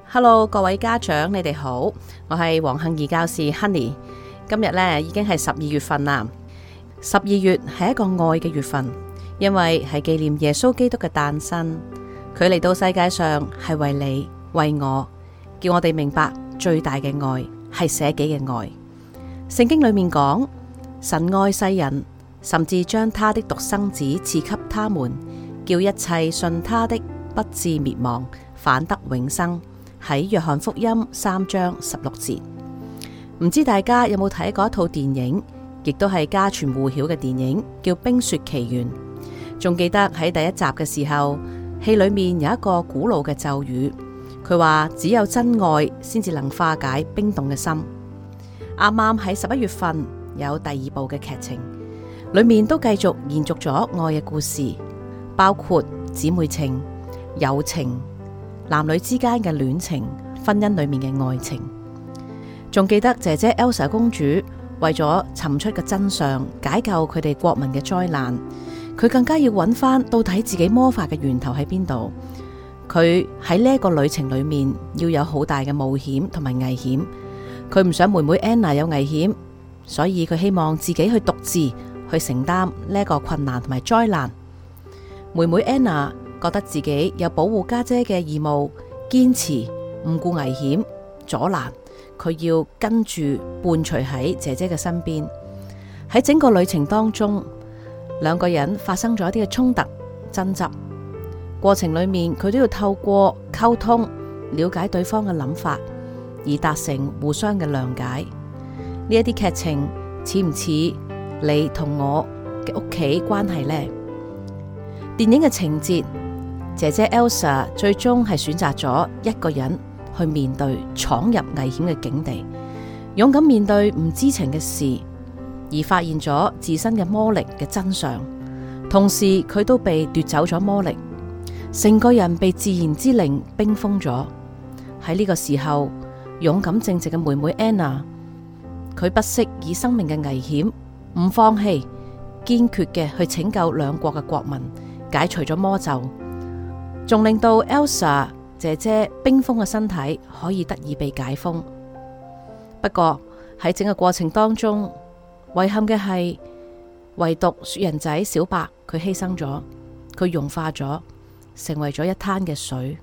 Hello， 各位家長，你哋好，我係黃杏儀教士 Honey。今日呢已經係12月份啦。12月係一個愛嘅月份，因為係紀念耶穌基督嘅誕生。佢嚟到世界上係為你、為我，叫我哋明白最大嘅愛係捨己嘅愛。聖經裏面講，神愛世人，甚至將他的獨生子賜給他們，叫一切信他的不至滅亡，反得永生。喺約翰福音3章16節，唔知大家有冇睇過一套電影，亦都係家傳戶曉嘅電影，叫《冰雪奇緣》。仲記得喺第一集嘅時候，戲裏面有一個古老嘅咒語，佢話只有真愛先至能化解冰凍嘅心。啱啱喺11月份有第2部嘅劇情，裏面都繼續延續咗愛嘅故事，包括姊妹情、友情、男女之間嘅戀情、婚姻裏面嘅愛情。仲記得姐姐 Elsa 公主為咗尋出個真相，解救佢哋國民嘅災難，佢更加要揾翻到底自己魔法嘅源頭喺邊度。佢喺呢一個旅程裏面要有好大嘅冒險同埋危險，佢唔想妹妹 Anna 有危險，所以佢希望自己去獨自去承擔呢一個困難同埋災難。妹妹 Anna 覺得自己有保護家姐嘅義務，堅持唔顧危險阻攔，佢要跟住伴隨喺姐姐嘅身邊。喺整個旅程當中，兩個人發生咗一啲嘅衝突爭執，過程裏面佢都要透過溝通了解對方嘅諗法，而達成互相嘅諒解。呢一啲劇情似唔似你同我嘅屋企關係呢？電影嘅情節，姐姐 Elsa 最終係選擇咗一個人去面對闖入危險嘅境地，勇敢面對唔知情嘅事，而發現咗自身嘅魔力嘅真相。同時佢都被奪走咗魔力，成個人被自然之靈冰封咗。喺呢個時候，勇敢正直嘅妹妹 Anna， 佢不惜以生命嘅危險，唔放棄，堅決嘅去拯救兩國嘅國民，解除咗魔咒，仲令到 Elsa 姐姐冰封嘅身體可以得以被解封。不過喺整個過程當中，遺憾嘅係，唯獨雪人仔小白佢犧牲咗，佢融化咗，成為咗一灘嘅水。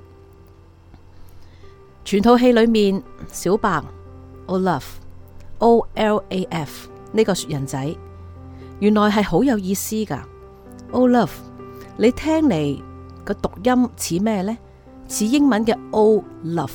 全套戲裏面，小白 Olaf 呢個雪人仔，原來係好有意思噶。Olaf，你聽嚟個讀音似咩呢？似英文嘅 Love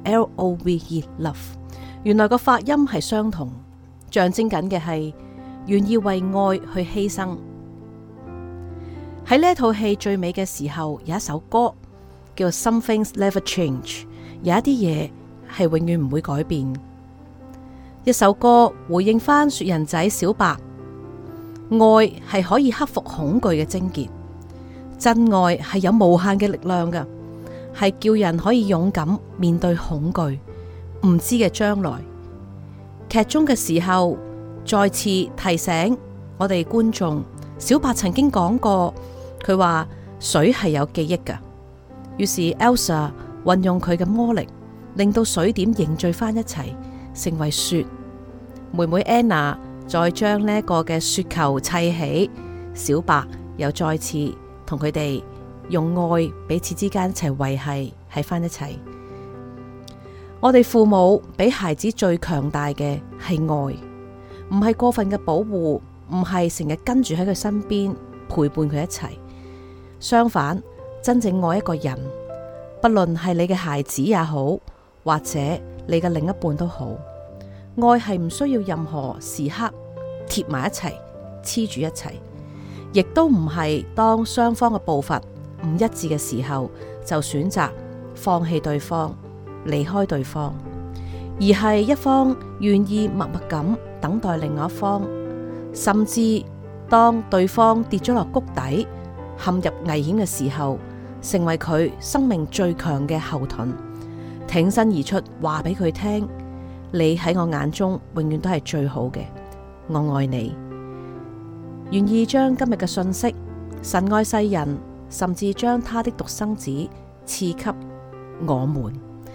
Love， 原來個發音係相同，象徵緊嘅係願意為愛去犧牲。喺呢一套戲最尾嘅時候，有一首歌叫 Some Things Never Change， 有一啲嘢係永遠唔會改變。一首歌回應翻雪人仔小白，愛係可以克服恐懼嘅症結，真愛係有無限嘅力量㗎，係叫人可以勇敢面對恐懼唔知嘅將來。劇中嘅時候再次提醒我哋觀眾，小白曾經講過，佢話水係有記憶㗎。於是 Elsa 運用佢嘅魔力，令到水點凝聚翻一齊，成為雪。妹妹 Anna 再將呢一個嘅雪球砌起，小白又再次同佢哋用愛彼此之間一齊維繫喺翻一齊。我哋父母俾孩子最強大嘅係愛，唔係過分嘅保護，唔係成日跟住喺佢身邊陪伴佢一齊。相反，真正愛一個人，不論係你嘅孩子也好，或者你嘅另一半都好，愛係唔需要任何時刻貼埋一齊黐住一齊，亦都唔係當雙方嘅步伐唔一致嘅時候就選擇放棄對方，離開對方，而係一方願意默默咁等待另外一方，甚至當對方跌咗落谷底，陷入危險嘅時候，成為佢生命最強嘅後盾，挺身而出，話俾佢聽，你喺我眼中永遠都係最好嘅，我愛你。願意將今日嘅信息，神愛世人，甚至將他的獨生子賜給我們，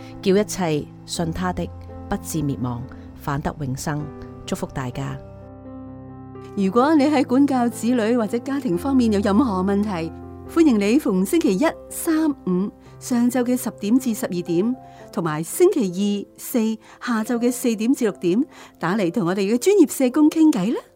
叫一切信他的不至滅亡，反得永生。祝福大家。 如果你喺管教子女或者家庭方面有任何問題，歡迎你逢星期一、三、五上晝嘅10點至12點，同埋星期二、四下晝嘅4點至6點打嚟同我哋嘅專業社工傾偈啦。